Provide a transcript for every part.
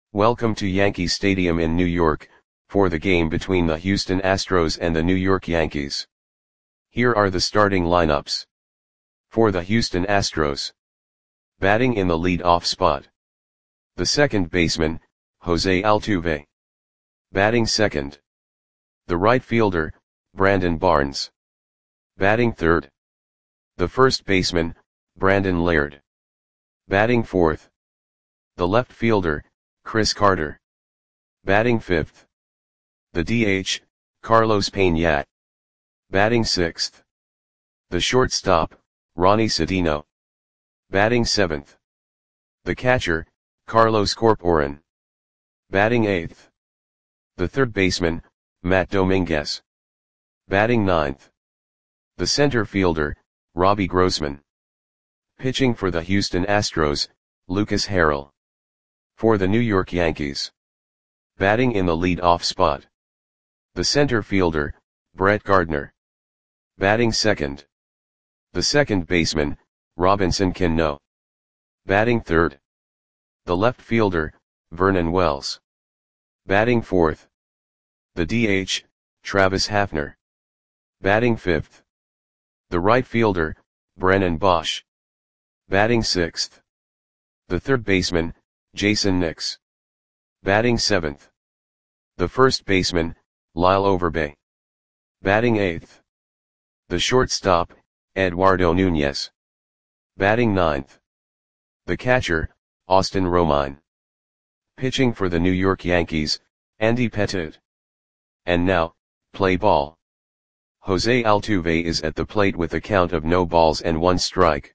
Welcome to Yankee Stadium in New York, for the game between the Houston Astros and the New York Yankees. Here are the starting lineups. For the Houston Astros. Batting in the lead-off spot. The second baseman, Jose Altuve. Batting second. The right fielder, Brandon Barnes. Batting third. The first baseman, Brandon Laird. Batting fourth. The left fielder, Chris Carter. Batting fifth. The DH, Carlos Pena. Batting sixth. The shortstop, Ronnie Cedeno. Batting seventh. The catcher, Carlos Corporan. Batting eighth. The third baseman, Matt Dominguez. Batting ninth. The center fielder, Robbie Grossman. Pitching for the Houston Astros, Lucas Harrell. For the New York Yankees. Batting in the lead-off spot. The center fielder, Brett Gardner. Batting second. The second baseman, Robinson Cano. Batting third. The left fielder, Vernon Wells. Batting fourth. The DH, Travis Hafner. Batting fifth. The right fielder, Brennan Bosch. Batting sixth. The third baseman, Jason Nix. Batting seventh. The first baseman, Lyle Overbay. Batting eighth. The shortstop, Eduardo Nunez. Batting ninth. The catcher, Austin Romine. Pitching for the New York Yankees, Andy Pettitte. And now, play ball. Jose Altuve is at the plate with a count of no balls and one strike.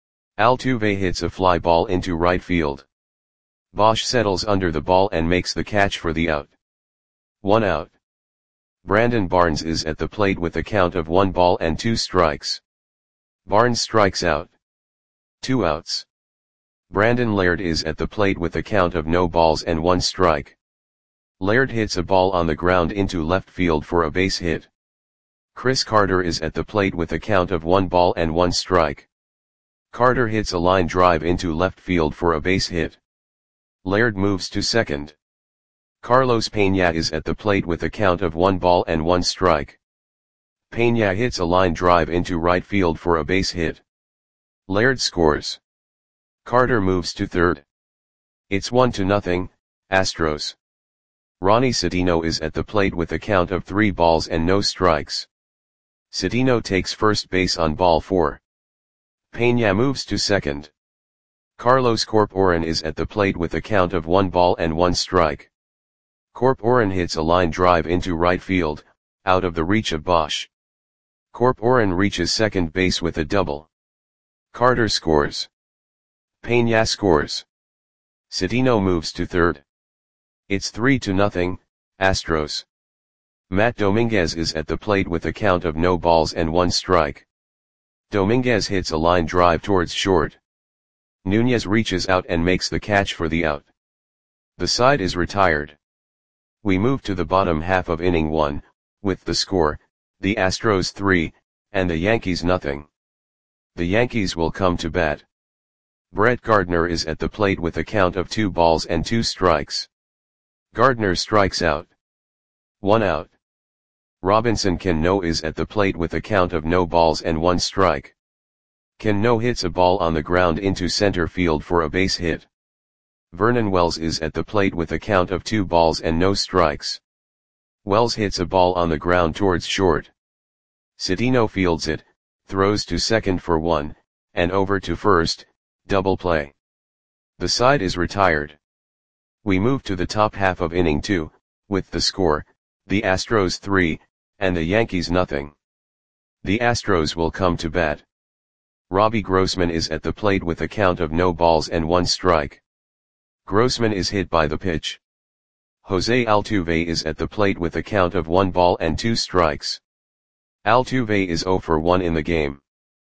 Altuve hits a fly ball into right field. Bosch settles under the ball and makes the catch for the out. 1 out. Brandon Barnes is at the plate with a count of 1 ball and 2 strikes. Barnes strikes out. 2 outs. Brandon Laird is at the plate with a count of no balls and 1 strike. Laird hits a ball on the ground into left field for a base hit. Chris Carter is at the plate with a count of 1 ball and 1 strike. Carter hits a line drive into left field for a base hit. Laird moves to second. Carlos Pena is at the plate with a count of 1 ball and 1 strike. Pena hits a line drive into right field for a base hit. Laird scores. Carter moves to third. It's 1-0, Astros. Ronnie Cedeno is at the plate with a count of 3 balls and no strikes. Cedeno takes first base on ball 4. Pena moves to second. Carlos Corporan is at the plate with a count of 1 ball and 1 strike. Corporan hits a line drive into right field, out of the reach of Bosch. Corporan reaches second base with a double. Carter scores. Pena scores. Cedeno moves to third. It's 3-0, Astros. Matt Dominguez is at the plate with a count of no balls and 1 strike. Dominguez hits a line drive towards short. Nunez reaches out and makes the catch for the out. The side is retired. We move to the bottom half of inning 1, with the score, the Astros 3, and the Yankees nothing. The Yankees will come to bat. Brett Gardner is at the plate with a count of 2 balls and 2 strikes. Gardner strikes out. 1 out. Robinson Cano is at the plate with a count of no balls and 1 strike. Cano hits a ball on the ground into center field for a base hit. Vernon Wells is at the plate with a count of 2 balls and no strikes. Wells hits a ball on the ground towards short. Cedeno fields it, throws to second for 1, and over to first, double play. The side is retired. We move to the top half of inning 2, with the score, the Astros 3, and the Yankees nothing. The Astros will come to bat. Robbie Grossman is at the plate with a count of no balls and 1 strike. Grossman is hit by the pitch. Jose Altuve is at the plate with a count of 1 ball and 2 strikes. Altuve is 0 for 1 in the game.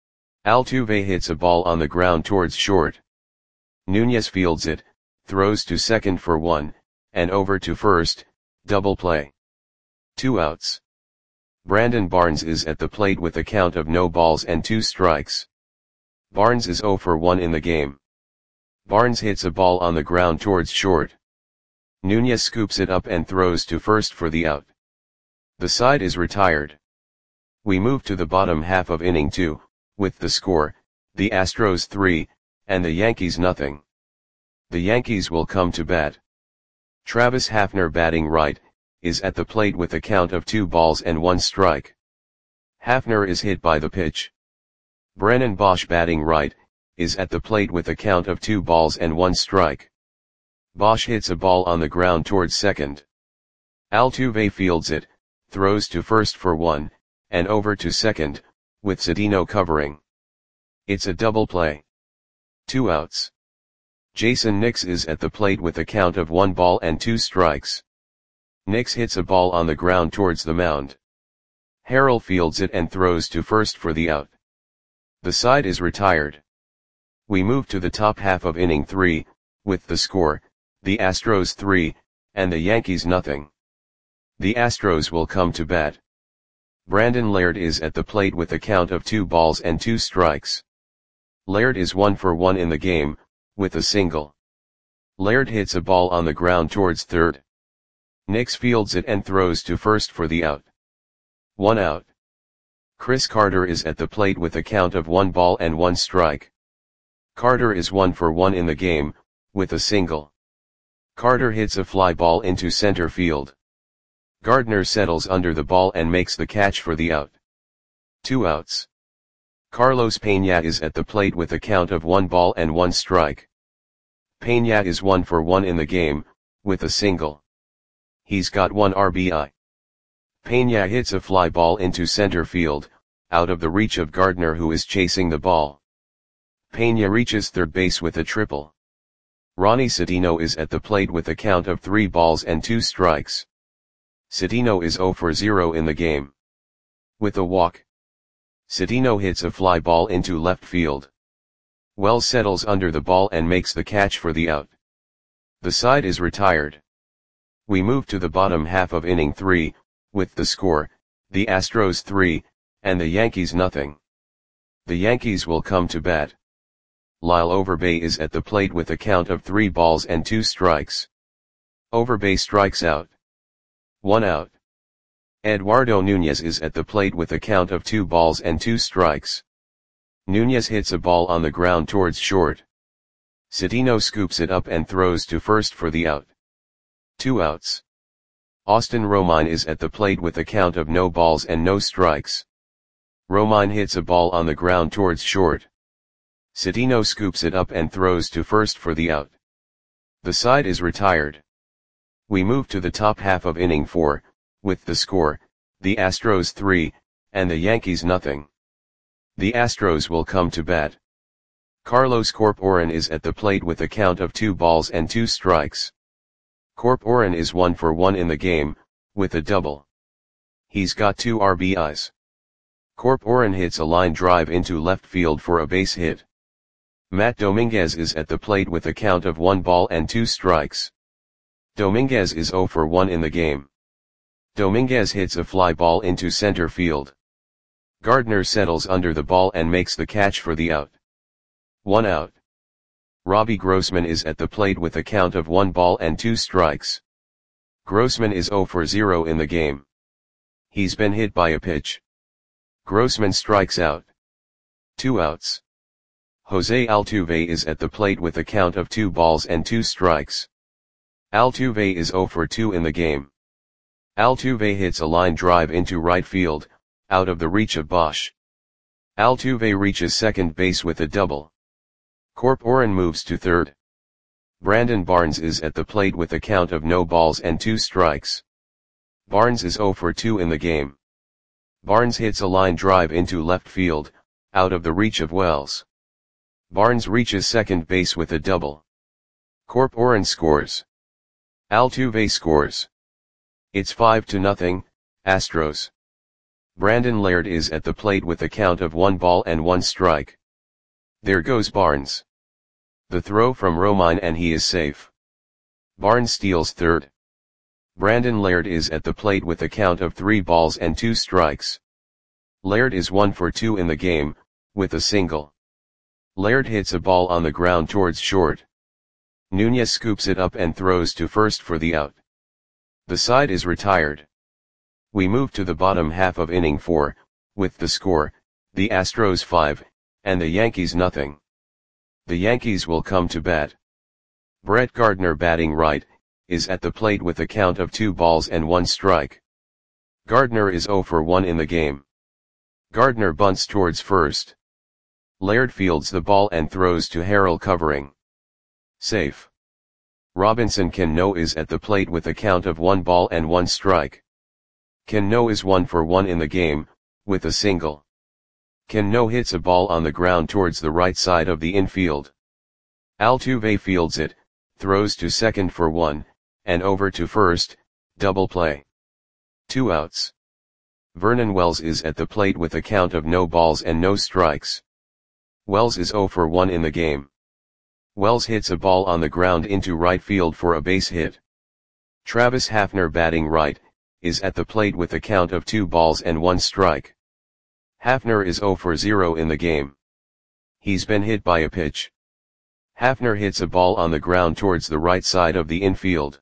Altuve hits a ball on the ground towards short. Nunez fields it, throws to second for 1, and over to first, double play. 2 outs. Brandon Barnes is at the plate with a count of no balls and 2 strikes. Barnes is 0 for 1 in the game. Barnes hits a ball on the ground towards short. Nunez scoops it up and throws to first for the out. The side is retired. We move to the bottom half of inning 2, with the score, the Astros 3, and the Yankees nothing. The Yankees will come to bat. Travis Hafner batting right, is at the plate with a count of 2 balls and 1 strike. Hafner is hit by the pitch. Brennan Bosch batting right, is at the plate with a count of 2 balls and 1 strike. Bosch hits a ball on the ground towards second. Altuve fields it, throws to first for 1, and over to second, with Sedino covering. It's a double play. 2 outs. Jason Nix is at the plate with a count of 1 ball and 2 strikes. Nix hits a ball on the ground towards the mound. Harrell fields it and throws to first for the out. The side is retired. We move to the top half of inning 3, with the score, the Astros 3, and the Yankees nothing. The Astros will come to bat. Brandon Laird is at the plate with a count of 2 balls and 2 strikes. Laird is 1 for 1 in the game, with a single. Laird hits a ball on the ground towards third. Nix fields it and throws to first for the out. 1 out. Chris Carter is at the plate with a count of 1 ball and 1 strike. Carter is 1 for 1 in the game, with a single. Carter hits a fly ball into center field. Gardner settles under the ball and makes the catch for the out. 2 outs. Carlos Peña is at the plate with a count of 1 ball and 1 strike. Peña is 1 for 1 in the game, with a single. He's got 1 RBI. Peña hits a fly ball into center field, out of the reach of Gardner who is chasing the ball. Peña reaches third base with a triple. Ronnie Sedino is at the plate with a count of 3 balls and 2 strikes. Sedino is 0 for 0 in the game. With a walk. Sedino hits a fly ball into left field. Wells settles under the ball and makes the catch for the out. The side is retired. We move to the bottom half of inning 3, with the score, the Astros 3, and the Yankees nothing. The Yankees will come to bat. Lyle Overbay is at the plate with a count of 3 balls and 2 strikes. Overbay strikes out. 1 out. Eduardo Nunez is at the plate with a count of 2 balls and 2 strikes. Nunez hits a ball on the ground towards short. Sedino scoops it up and throws to first for the out. 2 outs. Austin Romine is at the plate with a count of no balls and no strikes. Romine hits a ball on the ground towards short. Sedino scoops it up and throws to first for the out. The side is retired. We move to the top half of inning 4, with the score, the Astros 3, and the Yankees nothing. The Astros will come to bat. Carlos Corporan is at the plate with a count of 2 balls and 2 strikes. Corporan is 1 for 1 in the game, with a double. He's got 2 RBIs. Corporan hits a line drive into left field for a base hit. Matt Dominguez is at the plate with a count of 1 ball and 2 strikes. Dominguez is 0 for 1 in the game. Dominguez hits a fly ball into center field. Gardner settles under the ball and makes the catch for the out. 1 out. Robbie Grossman is at the plate with a count of 1 ball and 2 strikes. Grossman is 0 for 0 in the game. He's been hit by a pitch. Grossman strikes out. 2 outs. Jose Altuve is at the plate with a count of 2 balls and 2 strikes. Altuve is 0 for 2 in the game. Altuve hits a line drive into right field, out of the reach of Bosch. Altuve reaches second base with a double. Corporan moves to third. Brandon Barnes is at the plate with a count of no balls and 2 strikes. Barnes is 0 for 2 in the game. Barnes hits a line drive into left field, out of the reach of Wells. Barnes reaches second base with a double. Corporan scores. Altuve scores. It's 5-0, Astros. Brandon Laird is at the plate with a count of 1 ball and 1 strike. There goes Barnes. The throw from Romine and he is safe. Barnes steals third. Brandon Laird is at the plate with a count of 3 balls and 2 strikes. Laird is 1 for 2 in the game, with a single. Laird hits a ball on the ground towards short. Nunez scoops it up and throws to first for the out. The side is retired. We move to the bottom half of inning 4, with the score, the Astros 5, and the Yankees nothing. The Yankees will come to bat. Brett Gardner, batting right, is at the plate with a count of 2 balls and 1 strike. Gardner is 0 for 1 in the game. Gardner bunts towards first. Laird fields the ball and throws to Harrell, covering. Safe. Robinson Cano is at the plate with a count of 1 ball and 1 strike. Cano is 1 for 1 in the game, with a single. Cano hits a ball on the ground towards the right side of the infield. Altuve fields it, throws to second for 1, and over to first, double play. 2 outs. Vernon Wells is at the plate with a count of no balls and no strikes. Wells is 0 for 1 in the game. Wells hits a ball on the ground into right field for a base hit. Travis Hafner, batting right, is at the plate with a count of 2 balls and 1 strike. Hafner is 0 for 0 in the game. He's been hit by a pitch. Hafner hits a ball on the ground towards the right side of the infield.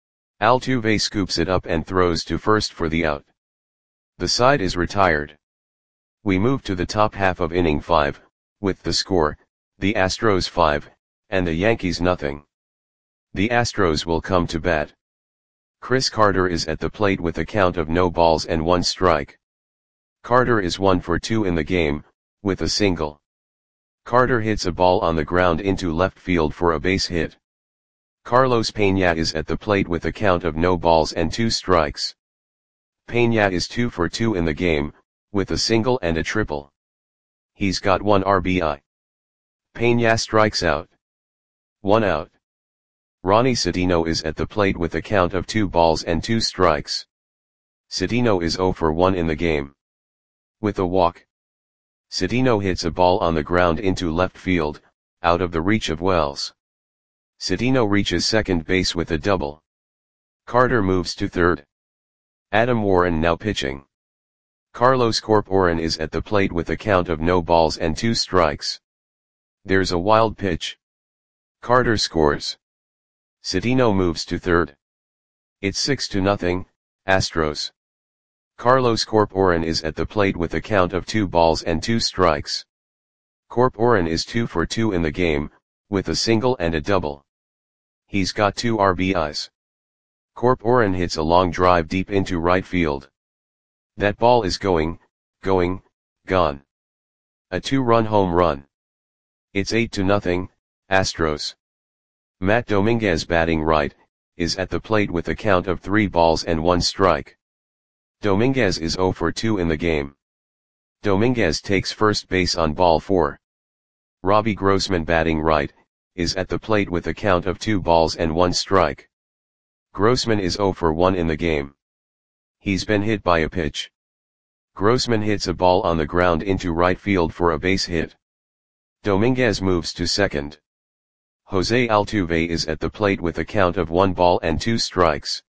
Altuve scoops it up and throws to first for the out. The side is retired. We move to the top half of inning 5, with the score, the Astros 5, and the Yankees nothing. The Astros will come to bat. Chris Carter is at the plate with a count of no balls and 1 strike. Carter is 1 for 2 in the game, with a single. Carter hits a ball on the ground into left field for a base hit. Carlos Peña is at the plate with a count of no balls and 2 strikes. Peña is 2 for 2 in the game, with a single and a triple. He's got 1 RBI. Peña strikes out. 1 out. Ronnie Citino is at the plate with a count of 2 balls and 2 strikes. Citino is 0 for 1 in the game. With a walk. Citino hits a ball on the ground into left field, out of the reach of Wells. Citino reaches second base with a double. Carter moves to third. Adam Warren now pitching. Carlos Corporan is at the plate with a count of no balls and 2 strikes. There's a wild pitch. Carter scores. Citino moves to third. It's 6-0, Astros. Carlos Corporan is at the plate with a count of 2 balls and 2 strikes. Corporan is 2 for 2 in the game, with a single and a double. He's got 2 RBIs. Corporan hits a long drive deep into right field. That ball is gone. A 2-run home run. It's 8-0, Astros. Matt Dominguez, batting right, is at the plate with a count of 3 balls and 1 strike. Dominguez is 0 for 2 in the game. Dominguez takes first base on ball 4. Robbie Grossman, batting right, is at the plate with a count of 2 balls and 1 strike. Grossman is 0 for 1 in the game. He's been hit by a pitch. Grossman hits a ball on the ground into right field for a base hit. Dominguez moves to second. Jose Altuve is at the plate with a count of 1 ball and 2 strikes.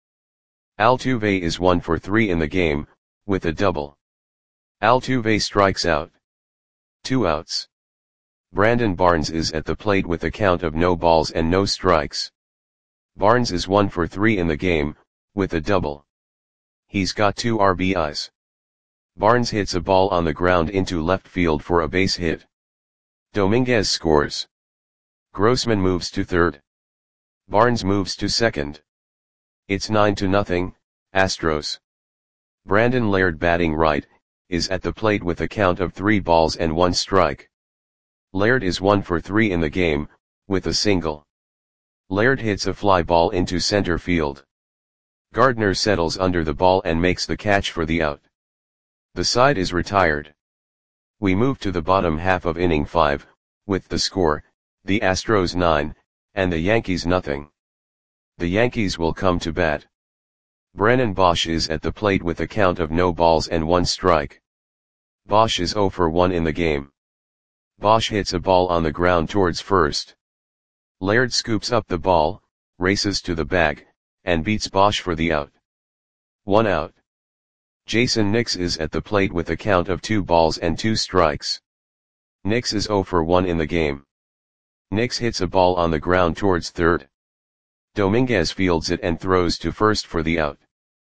Altuve is 1 for 3 in the game, with a double. Altuve strikes out. 2 outs. Brandon Barnes is at the plate with a count of no balls and no strikes. Barnes is 1 for 3 in the game, with a double. He's got 2 RBIs. Barnes hits a ball on the ground into left field for a base hit. Dominguez scores. Grossman moves to third. Barnes moves to second. It's 9-0, Astros. Brandon Laird, batting right, is at the plate with a count of 3 balls and 1 strike. Laird is 1 for 3 in the game, with a single. Laird hits a fly ball into center field. Gardner settles under the ball and makes the catch for the out. The side is retired. We move to the bottom half of inning 5, with the score, the Astros 9, and the Yankees nothing. The Yankees will come to bat. Brennan Bosch is at the plate with a count of no balls and 1 strike. Bosch is 0 for 1 in the game. Bosch hits a ball on the ground towards first. Laird scoops up the ball, races to the bag, and beats Bosch for the out. 1 out. Jason Nix is at the plate with a count of 2 balls and 2 strikes. Nix is 0 for 1 in the game. Nix hits a ball on the ground towards third. Dominguez fields it and throws to first for the out.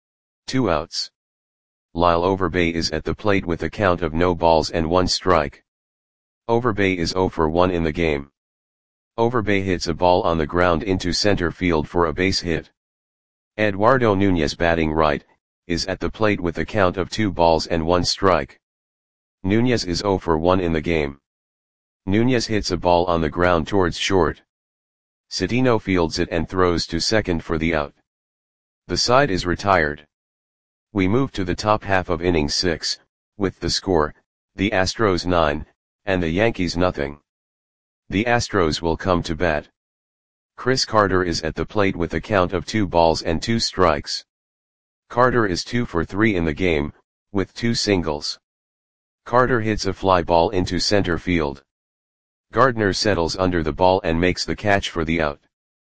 2 outs. Lyle Overbay is at the plate with a count of no balls and 1 strike. Overbay is 0 for 1 in the game. Overbay hits a ball on the ground into center field for a base hit. Eduardo Nunez, batting right, is at the plate with a count of 2 balls and 1 strike. Nunez is 0 for 1 in the game. Nunez hits a ball on the ground towards short. Citino fields it and throws to second for the out. The side is retired. We move to the top half of inning 6, with the score, the Astros 9, and the Yankees nothing. The Astros will come to bat. Chris Carter is at the plate with a count of 2 balls and 2 strikes. Carter is 2 for 3 in the game, with 2 singles. Carter hits a fly ball into center field. Gardner settles under the ball and makes the catch for the out.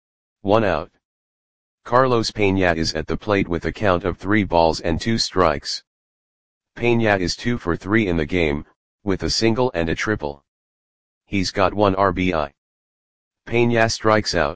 1 out. Carlos Peña is at the plate with a count of 3 balls and 2 strikes. Peña is 2 for 3 in the game, with a single and a triple. He's got 1 RBI. Peña strikes out.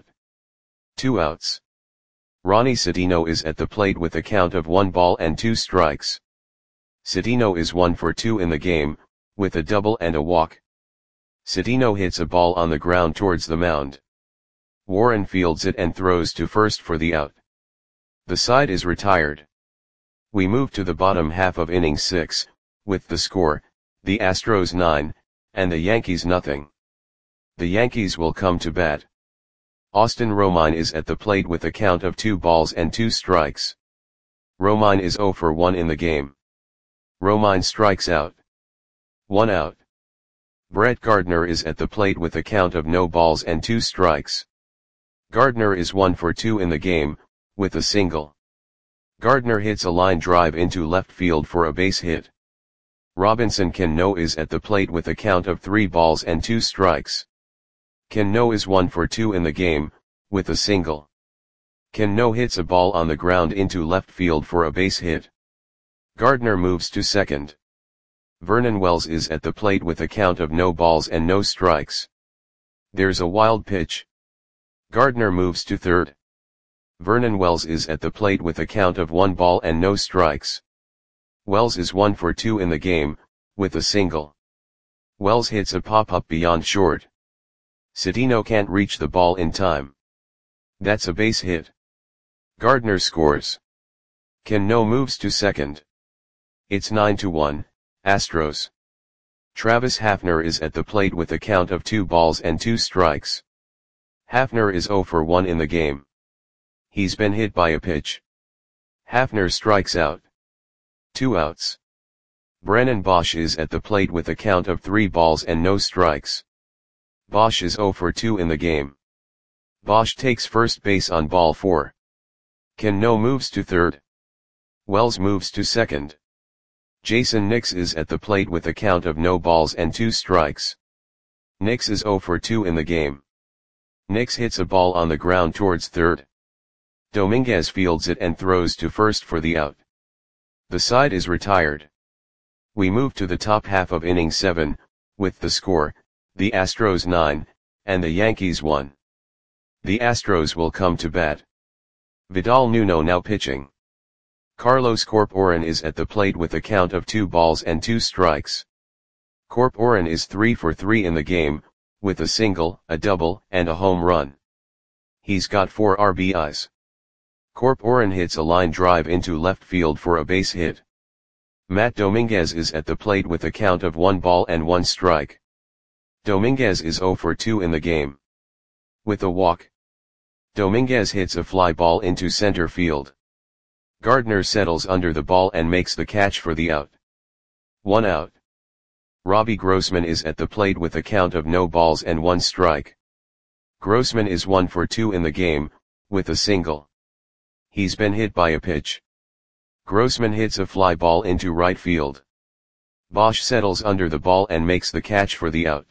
2 outs. Ronnie Citino is at the plate with a count of 1 ball and 2 strikes. Citino is 1 for 2 in the game, with a double and a walk. Citino hits a ball on the ground towards the mound. Warren fields it and throws to first for the out. The side is retired. We move to the bottom half of inning 6, with the score, the Astros 9, and the Yankees nothing. The Yankees will come to bat. Austin Romine is at the plate with a count of 2 balls and 2 strikes. Romine is 0 for 1 in the game. Romine strikes out. 1 out. Brett Gardner is at the plate with a count of no balls and 2 strikes. Gardner is 1 for 2 in the game, with a single. Gardner hits a line drive into left field for a base hit. Robinson Cano is at the plate with a count of 3 balls and 2 strikes. Cano is 1 for 2 in the game, with a single. Cano hits a ball on the ground into left field for a base hit. Gardner moves to second. Vernon Wells is at the plate with a count of no balls and no strikes. There's a wild pitch. Gardner moves to third. Vernon Wells is at the plate with a count of 1 ball and no strikes. Wells is 1 for 2 in the game, with a single. Wells hits a pop-up beyond short. Citino can't reach the ball in time. That's a base hit. Gardner scores. Cano moves to second. It's 9-1, Astros. Travis Hafner is at the plate with a count of 2 balls and 2 strikes. Hafner is 0 for 1 in the game. He's been hit by a pitch. Hafner strikes out. 2 outs. Brennan Bosch is at the plate with a count of 3 balls and no strikes. Bosch is 0 for 2 in the game. Bosch takes first base on ball 4. Cano moves to third. Wells moves to second. Jason Nix is at the plate with a count of no balls and 2 strikes. Nix is 0 for 2 in the game. Nix hits a ball on the ground towards third. Dominguez fields it and throws to first for the out. The side is retired. We move to the top half of inning 7, with the score, the Astros 9, and the Yankees 1. The Astros will come to bat. Vidal Nuno now pitching. Carlos Corporan is at the plate with a count of 2 balls and 2 strikes. Corporan is 3 for 3 in the game, with a single, a double, and a home run. He's got 4 RBIs. Corporan hits a line drive into left field for a base hit. Matt Dominguez is at the plate with a count of 1 ball and 1 strike. Dominguez is 0 for 2 in the game. With a walk. Dominguez hits a fly ball into center field. Gardner settles under the ball and makes the catch for the out. 1 out. Robbie Grossman is at the plate with a count of no balls and 1 strike. Grossman is 1 for 2 in the game, with a single. He's been hit by a pitch. Grossman hits a fly ball into right field. Bosch settles under the ball and makes the catch for the out.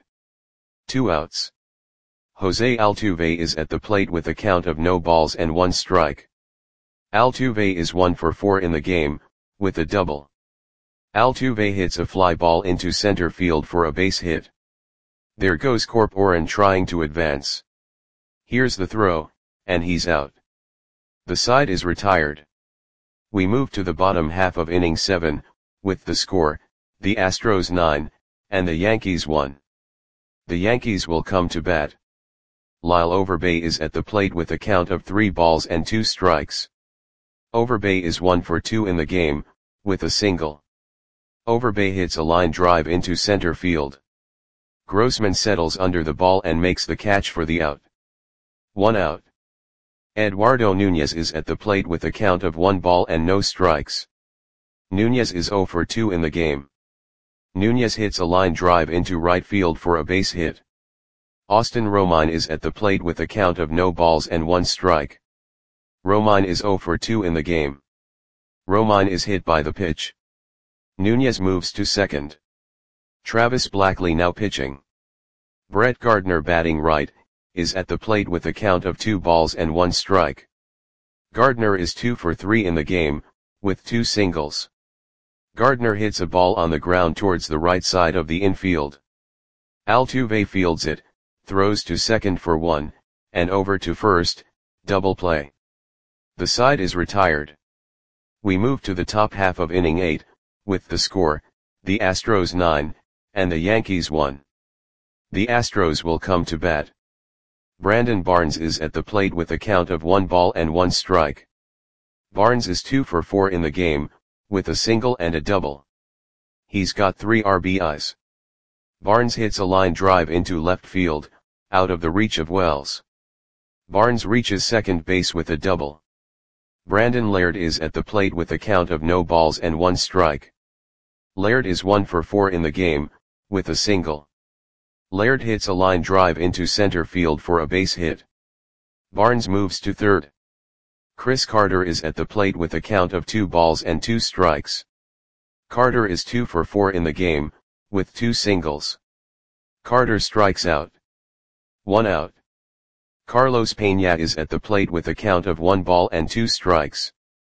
2 outs. Jose Altuve is at the plate with a count of no balls and 1 strike. Altuve is 1 for 4 in the game, with a double. Altuve hits a fly ball into center field for a base hit. There goes Corporan trying to advance. Here's the throw, and he's out. The side is retired. We move to the bottom half of inning 7, with the score, the Astros 9, and the Yankees 1. The Yankees will come to bat. Lyle Overbay is at the plate with a count of 3 balls and 2 strikes. Overbay is 1 for 2 in the game, with a single. Overbay hits a line drive into center field. Grossman settles under the ball and makes the catch for the out. 1 out. Eduardo Nunez is at the plate with a count of 1 ball and no strikes. Nunez is 0 for 2 in the game. Nunez hits a line drive into right field for a base hit. Austin Romine is at the plate with a count of no balls and 1 strike. Romine is 0 for 2 in the game. Romine is hit by the pitch. Nunez moves to second. Travis Blackley now pitching. Brett Gardner batting right, is at the plate with a count of 2 balls and 1 strike. Gardner is 2 for 3 in the game, with 2 singles. Gardner hits a ball on the ground towards the right side of the infield. Altuve fields it, throws to second for 1, and over to first, double play. The side is retired. We move to the top half of inning 8, with the score, the Astros 9, and the Yankees 1. The Astros will come to bat. Brandon Barnes is at the plate with a count of 1 ball and 1 strike. Barnes is 2 for 4 in the game, with a single and a double. He's got 3 RBIs. Barnes hits a line drive into left field, out of the reach of Wells. Barnes reaches second base with a double. Brandon Laird is at the plate with a count of no balls and 1 strike. Laird is 1 for 4 in the game, with a single. Laird hits a line drive into center field for a base hit. Barnes moves to third. Chris Carter is at the plate with a count of 2 balls and 2 strikes. Carter is 2 for 4 in the game, with 2 singles. Carter strikes out. 1 out. Carlos Peña is at the plate with a count of 1 ball and 2 strikes.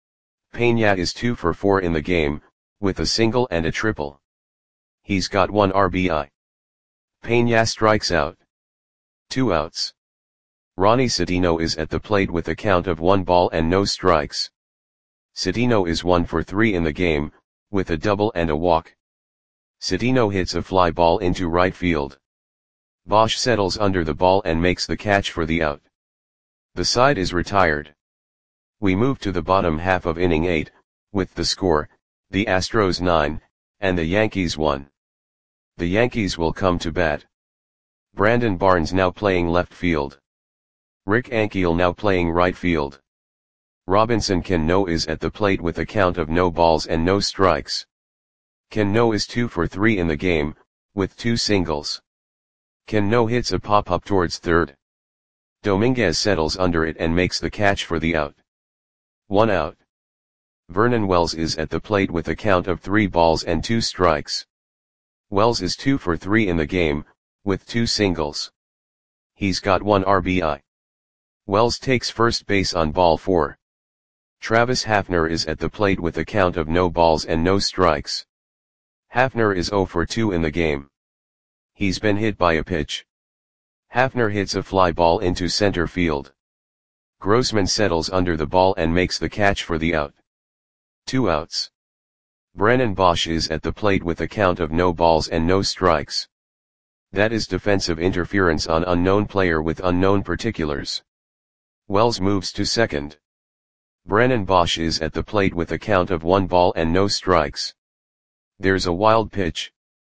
Peña is 2 for 4 in the game, with a single and a triple. He's got 1 RBI. Peña strikes out. 2 outs. Ronnie Cedeno is at the plate with a count of 1 ball and no strikes. Cedeno is 1 for 3 in the game, with a double and a walk. Cedeno hits a fly ball into right field. Bosch settles under the ball and makes the catch for the out. The side is retired. We move to the bottom half of inning 8, with the score, the Astros 9, and the Yankees 1. The Yankees will come to bat. Brandon Barnes now playing left field. Rick Ankiel now playing right field. Robinson Cano is at the plate with a count of no balls and no strikes. Cano is 2 for 3 in the game, with 2 singles. Cano hits a pop-up towards third. Dominguez settles under it and makes the catch for the out. 1 out. Vernon Wells is at the plate with a count of 3 balls and 2 strikes. Wells is 2 for 3 in the game, with 2 singles. He's got 1 RBI. Wells takes first base on ball 4. Travis Hafner is at the plate with a count of no balls and no strikes. Hafner is 0 for 2 in the game. He's been hit by a pitch. Hafner hits a fly ball into center field. Grossman settles under the ball and makes the catch for the out. 2 outs. Brennan Bosch is at the plate with a count of no balls and no strikes. That is defensive interference on unknown player with unknown particulars. Wells moves to second. Brennan Bosch is at the plate with a count of 1 ball and no strikes. There's a wild pitch.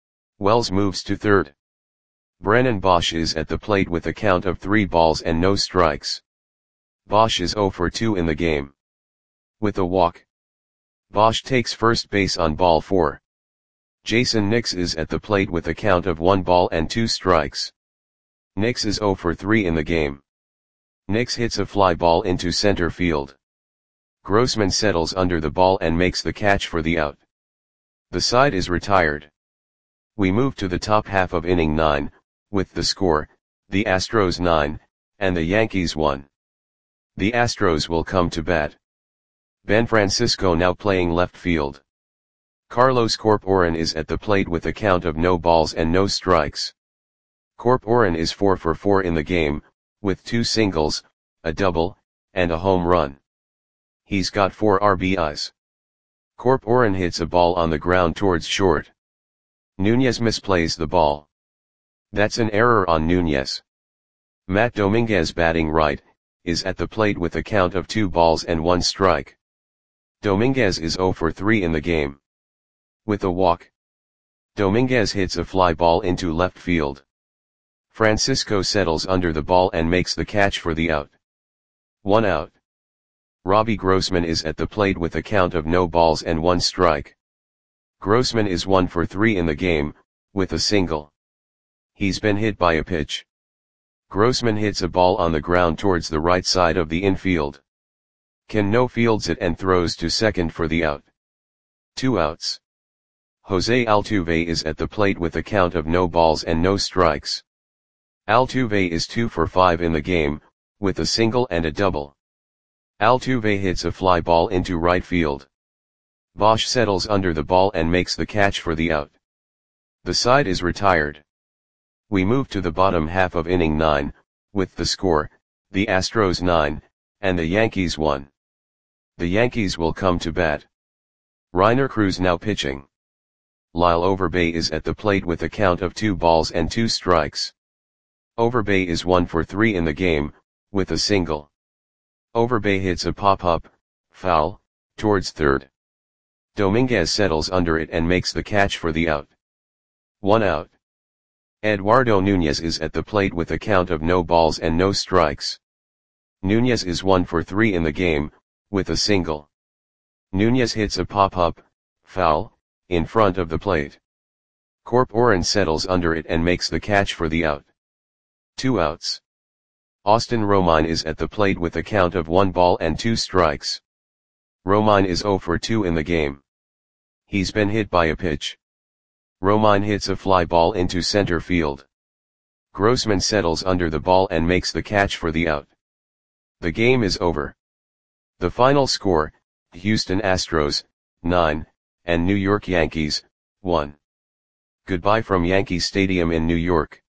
Wells moves to third. Brennan Bosch is at the plate with a count of 3 balls and no strikes. Bosch is 0 for 2 in the game. With a walk. Bosch takes first base on ball 4. Jason Nix is at the plate with a count of 1 ball and 2 strikes. Nix is 0 for 3 in the game. Nix hits a fly ball into center field. Grossman settles under the ball and makes the catch for the out. The side is retired. We move to the top half of inning 9, with the score, the Astros 9, and the Yankees 1. The Astros will come to bat. Ben Francisco now playing left field. Carlos Corporan is at the plate with a count of no balls and no strikes. Corp Oren is 4 for 4 in the game, with 2 singles, a double, and a home run. He's got 4 RBIs. Corp Oren hits a ball on the ground towards short. Nunez misplays the ball. That's an error on Nunez. Matt Dominguez, batting right, is at the plate with a count of 2 balls and 1 strike. Dominguez is 0 for 3 in the game. With a walk, Dominguez hits a fly ball into left field. Francisco settles under the ball and makes the catch for the out. 1 out. Robbie Grossman is at the plate with a count of no balls and 1 strike. Grossman is 1 for 3 in the game, with a single. He's been hit by a pitch. Grossman hits a ball on the ground towards the right side of the infield. Cano fields it and throws to second for the out. 2 outs. Jose Altuve is at the plate with a count of no balls and no strikes. Altuve is 2 for 5 in the game, with a single and a double. Altuve hits a fly ball into right field. Bosch settles under the ball and makes the catch for the out. The side is retired. We move to the bottom half of inning 9, with the score, the Astros 9, and the Yankees 1. The Yankees will come to bat. Rainer Cruz now pitching. Lyle Overbay is at the plate with a count of 2 balls and 2 strikes. Overbay is 1 for 3 in the game, with a single. Overbay hits a pop-up, foul, towards third. Dominguez settles under it and makes the catch for the out. 1 out. Eduardo Nunez is at the plate with a count of no balls and no strikes. Nunez is 1 for 3 in the game, with a single. Nunez hits a pop-up, foul, in front of the plate. Corp Oren settles under it and makes the catch for the out. 2 outs. Austin Romine is at the plate with a count of 1 ball and 2 strikes. Romine is 0 for 2 in the game. He's been hit by a pitch. Romine hits a fly ball into center field. Grossman settles under the ball and makes the catch for the out. The game is over. The final score, Houston Astros, 9, and New York Yankees, 1. Goodbye from Yankee Stadium in New York.